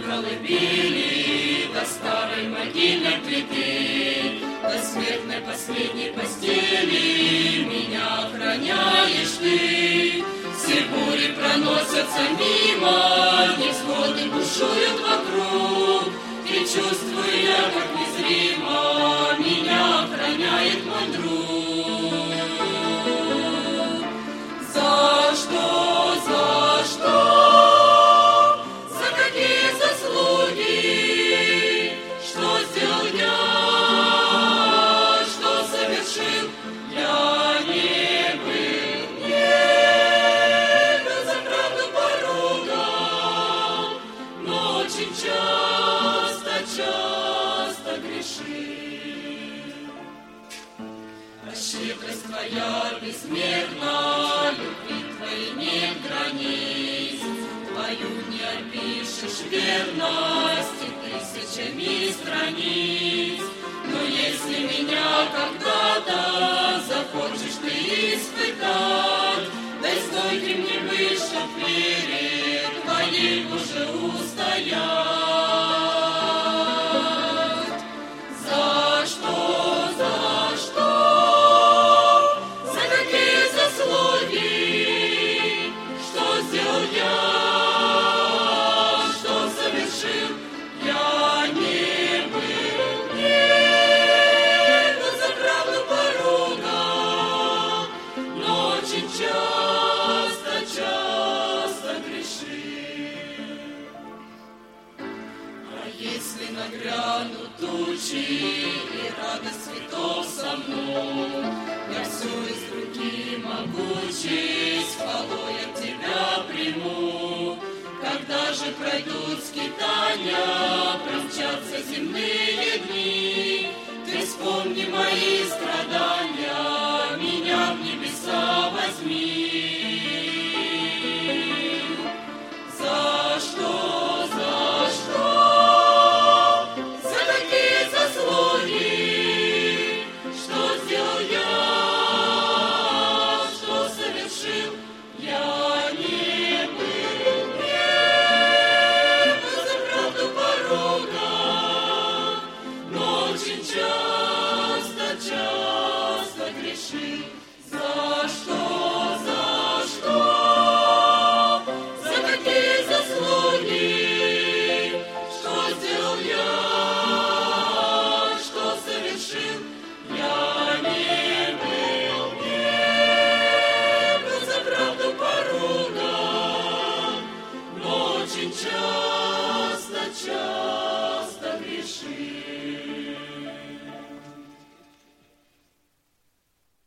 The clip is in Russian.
колыбели, до старой могильной плиты, до смертной последней постели меня охраняешь ты. Все бури проносятся мимо, невзгоды бушуют вокруг, и чувствую я, как незримо меня охраняет мой друг. За что, за что, за какие заслуги, что сделал я, что совершил я, не был, за правду поругал, но очень часто грешил. А щедрость твоя безмерна, любви твоей нет границ, твою не опишешь верность тысячами страниц. Но если меня когда-то захочешь ты испытать, дай стойким мне быть, чтоб перед твоей уже устоять. За что, за что, за какие заслуги, что сделал я, что совершил я, не был, нет, но за правду поругал, но очень часто грешил. А если нагрянут тучи и радость цветов со мной, я все из руки могучей с хвалой от тебя приму. Когда же пройдут скитания, промчатся земные дни, ты вспомни мои страдания, меня в небеса возьми.